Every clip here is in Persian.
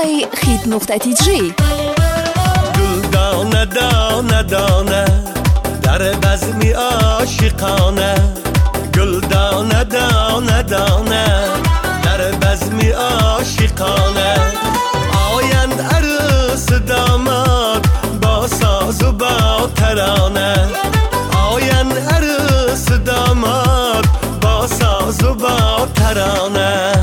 خید.tg. گل دانه دانه دانه در بزمی عاشقانه، گل دانه دانه دانه در بزمی عاشقانه. آیند عروس داماد با ساز و با ترانه، آیند عروس داماد با ساز و با ترانه.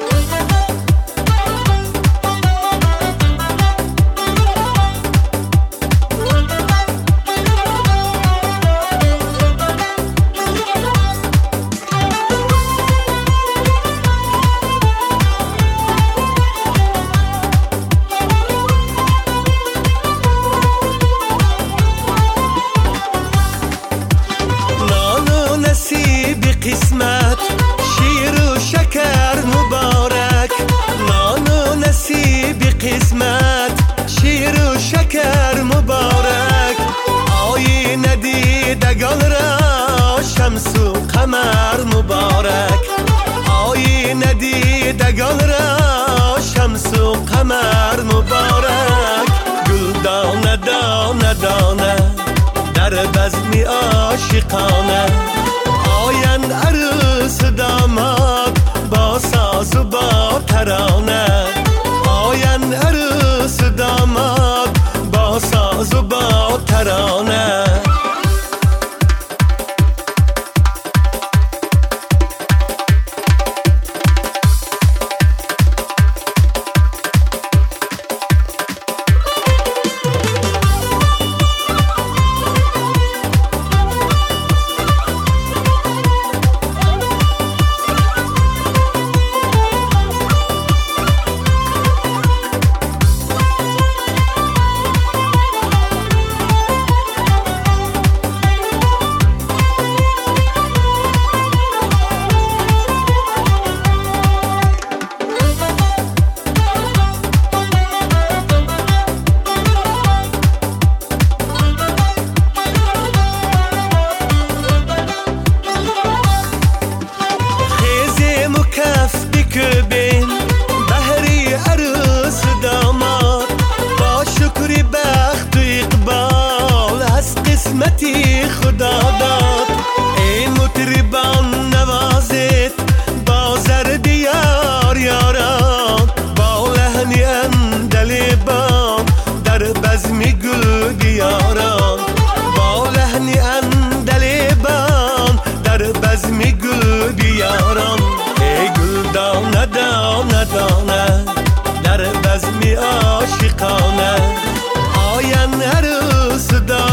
قسمت شیر و شکر مبارک، نان و نصیب قسمت شیر و شکر مبارک. آینه دیدگان را شمس و قمر مبارک، آینه دیدگان را شمس و قمر مبارک. گل دانه دانه دانه در بزمی عاشقانه، آیند عروس داماد با ساز و با ترانه، آیند عروس داماد با ساز و با ترانه. بین بهری عروس داماد با شکری بخت و اقبال از قسمتی خدا داد. ای مطربان نوازید با زرد یار یاران، با لحنی اندلیبان در بزمی گل دیاران، با لحنی اندلیبان در بزمی گل دیاران. دانه دانه دانه در بزمی عاشقانه، آیند عروس داماد